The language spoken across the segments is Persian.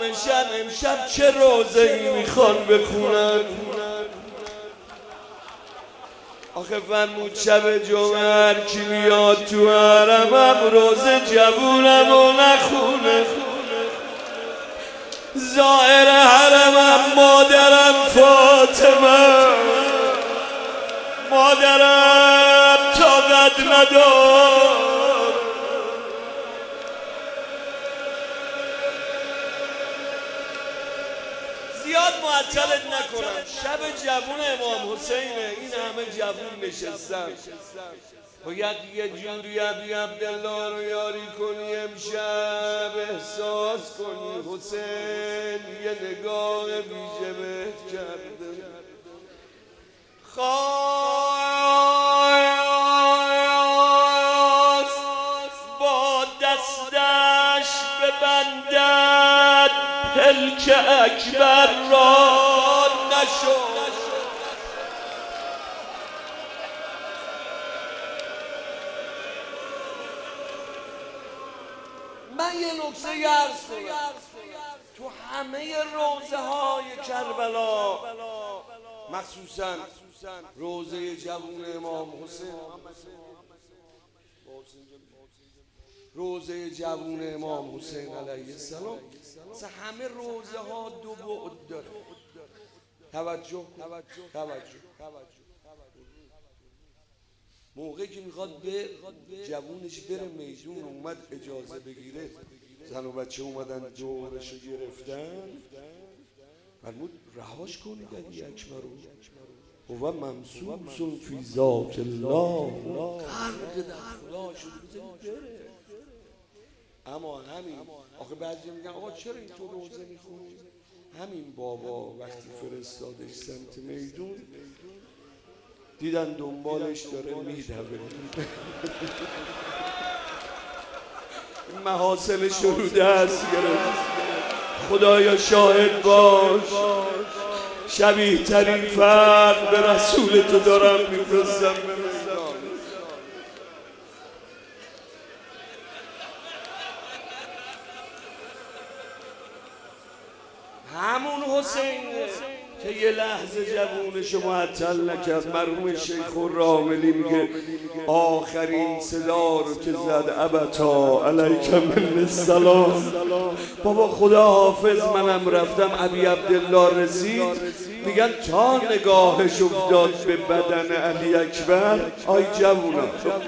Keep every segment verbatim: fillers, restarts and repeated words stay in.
محرمشن امشب چه روزه ای میخوان بخونن. آخه فرمود شب جمعه هر کی میاد تو حرمم روزه جوونم و نخونه. ظاهر حرمم مادرم فاطمه، مادرم طاقت ندار. زیاد معطلت نکنم، شب جوون امام حسینه، این همه جوون نشستن. باید یه جوری عبی عبدالله رو یاری کنی امشب، احساس کنی حسین یه نگاه ویژه بهت کرده. خواست با دستش ببندد پلک اکبر را، نشد. من یه نکته عرض کنم، تو همه روزه های کربلا مخصوصا روزه جوون امام حسین، روزه جوون امام حسین علیه السلام، همه روزه ها دو بعد داره. توجه توجه موقعی که میخواد به جوونش بره میدون اومد اجازه بگیره، زن و بچه اومدن دورشو گرفتن، فرمود رهاش کنید علی اکبر رو و ممسوس فی ذات الله، غرق در خدا شده بره. اما همین آخه بعضی میگن آقا چرا این تو روزه میخونی؟ همین بابا وقتی فرستادش سمت میدون دیدن دنبالش داره میدوه، محاصلش رو دست گرفت. خدایا شاهد باش، شبیه ترین فرد به رسول تو دارم میفرستم. همون حسین که یه لحظه جوونشو معطل نکرد. مرحوم شیخ الراملی میگه آخرین صدا رو که زد ابتا علیک من السلام، بابا خدا حافظ منم رفتم. ابی عبدالله رسید، میگن تا نگاهش افتاد به بدن علی اکبر، آی جوونا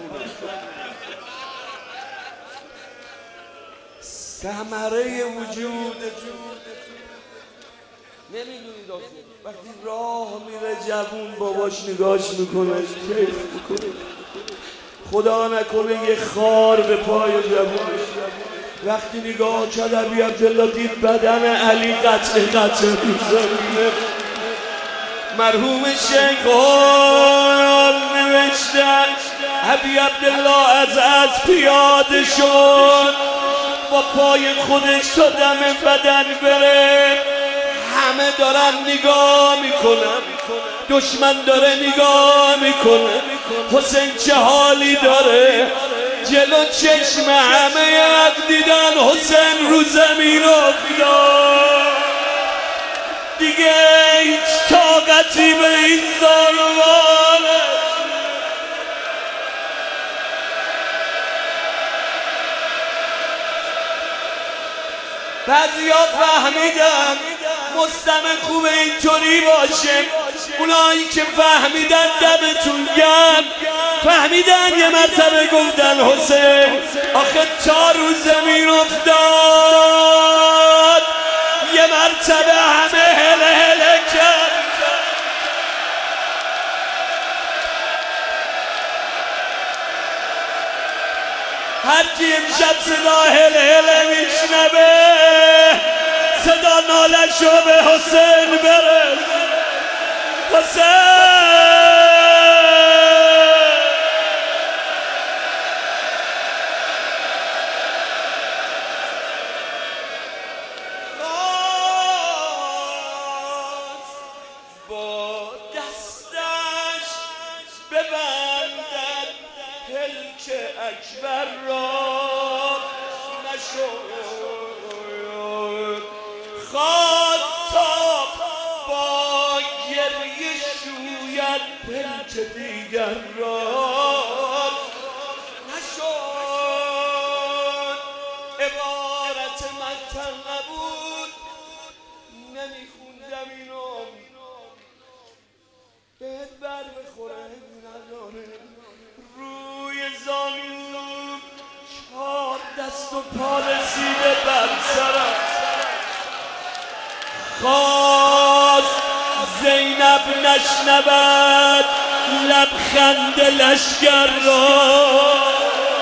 ثمره وجودتون نمیدونید. وقتی راه میره جوون باباش نگاش میکنه، کیف میکنه. خدا نکنه یه خار به پای جوونش. وقتی نگاه کرد ابی عبدالله دید بدن علی قطع قطع رو زمینه. مرحوم شیخ نوشتن ابی عبدالله از از پیاده شد، با پای خودش تا دم بدن بره. همه دارن نگاه میکنن، دشمن داره نگاه میکنه، حسین چه حالی داره. جلو چشم همه حق دیدن حسین رو زمین افتاد. دیگه هیچ طاقتی به این ظالمانه. بعضیا فهمیدن مستمع خوبه اینطوری باشه، اونایی که فهمیدن دمتون گرم، فهمیدن یه مرتبه گفتن حسین آخه تا رو زمین افتاد یه مرتبه همه هله هله کرد. هرکی امشب صدا هله هله میشنوه صدا نالشو به حسین بره. حسین خواست با دستش ببندد پلک اکبر را، نشد گیرد پنج دیگر را نشد عبارت مقتل نبود نمیخوندم اینو بهت بر بخوره نداره روی زانو چهار دست و پا رسیده بر سرم خواست زینب نشنود لبخند لشکر را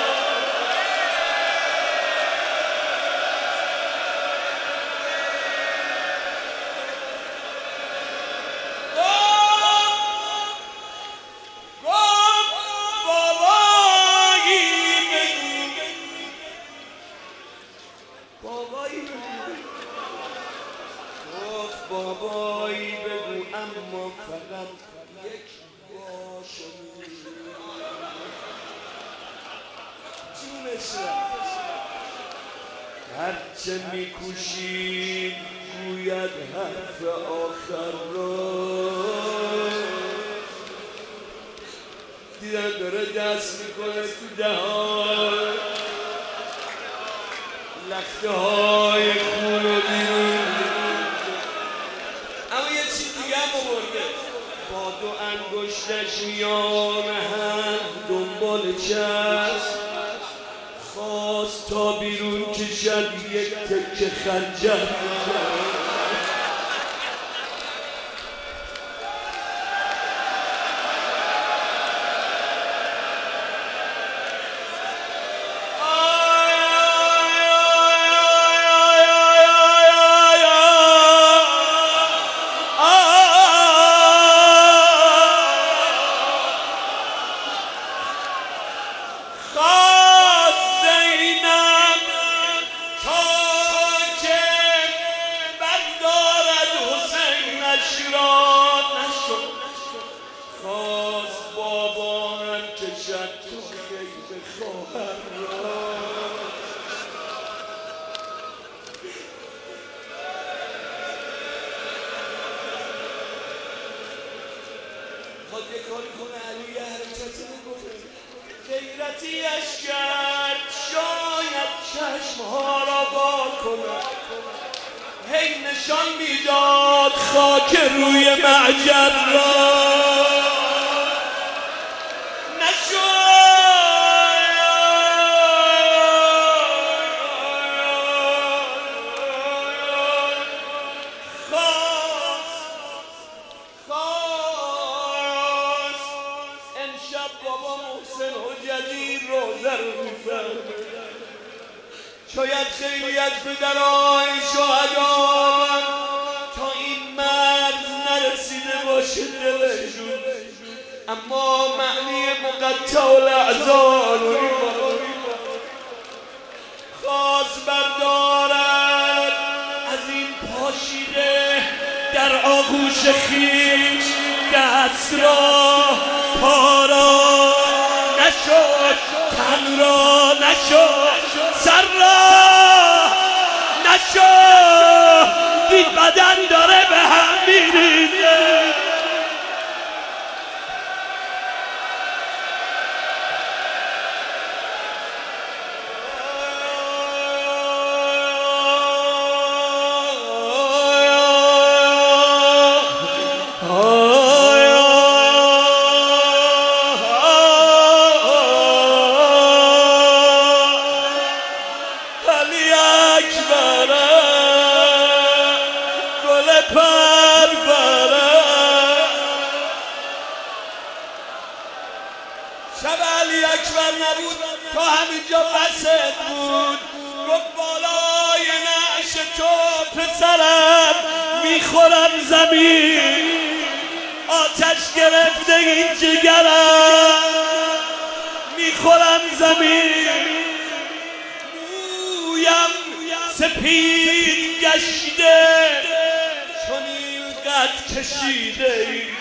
بابایی بگو اما فقط یک باشه جونشه هرچه میکوشید گوید حرف آخر را دیدن داره دست میکنه تو دهان لخته های خون و بیرون با دو انگشتش میان هم دنبال چشم خواست تا بیرون کشد یک تکه خنجر خواست باباهم کشد تو خیل خواهر را خواهد یک کاری کنه علی یه حرکتی بکنه غیرتیش کرد شاید چشمها را با کنه هی نشان میداد خاک روی معجر را شاید خیلی از پدران شهدا تا این مرز نرسیده باشه دلشون اما معنی مقطع الاعضا رو خواست بردارد از این پاشیده در آغوش خویش دست را پا را نشد تن را نشد سر را نشد دید بدن داره به هم میریزه شب علی اکبر نبود تا همینجا بسد بود گفت بالای نعش تو پسرم میخورم زمین آتش گرفته این جگرم میخورم زمین مویم سپید گشته چون این قد کشیده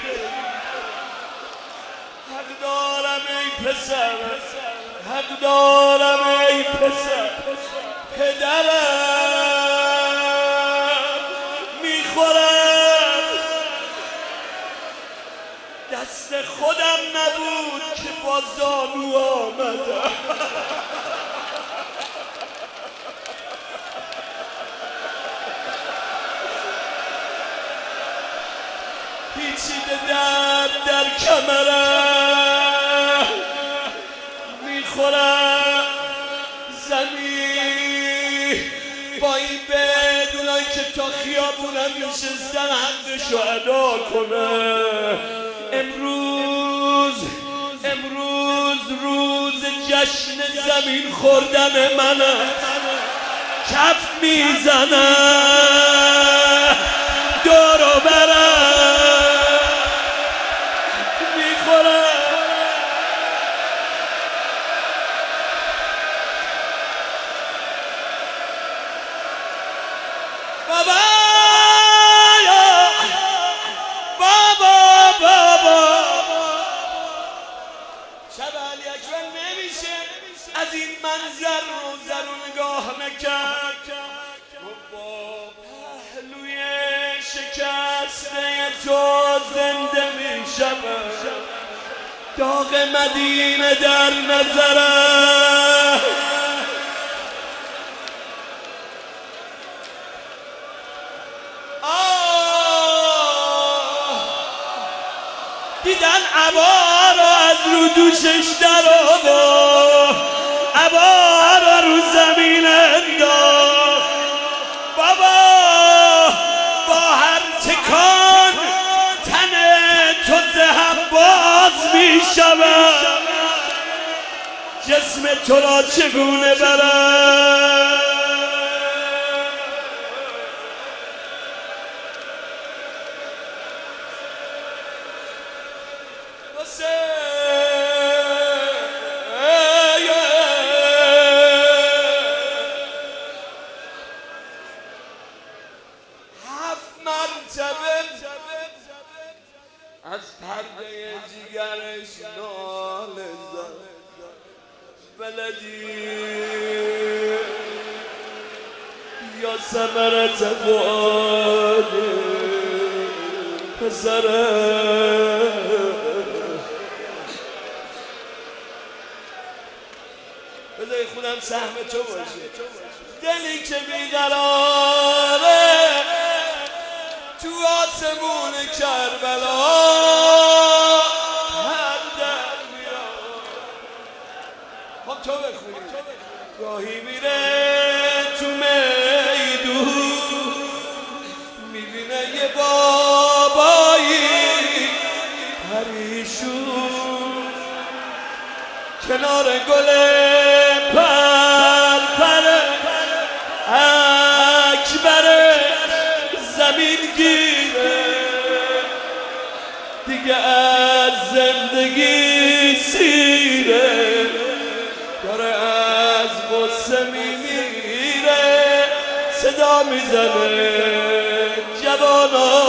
حق دارم ای پسر حق دارم ای پسر پدرم میخورم دست کمرم میخورم زمین با این بدونن که تا خیابونم نشستن حقشو ادا کنه. امروز امروز روز جشن زمین خوردن منه، کف میزنه دور و برم میخوره. بابا بابا بابا شب علی اکبر نمیشه از این منظر رو زر و نگاه نکرد. با پهلوی شکسته تو زنده میشم، داغ مدینه در نظرم. دیدن عبا رو از رو دوشش در آورد، عبا رو رو زمین انداخت. بابا با هر تکان تن تو ذهب باز می شود، جسم تو را چگونه برم. از پرده جیگرش ناله زد بلدی یا ثمرت فؤاد پسره. بذاری خودم سهم تو باشه، دلی که بیقراره تو آسمون کربلا هر در میاد. خب تو بخونی. گاهی میره تو میدون میبینه یه بابایی پریشون کنار گل پر پر اکبره زمین گیره، دیگه از زندگی سیره، داره از غصه میمیره. صدا میزنه جوانا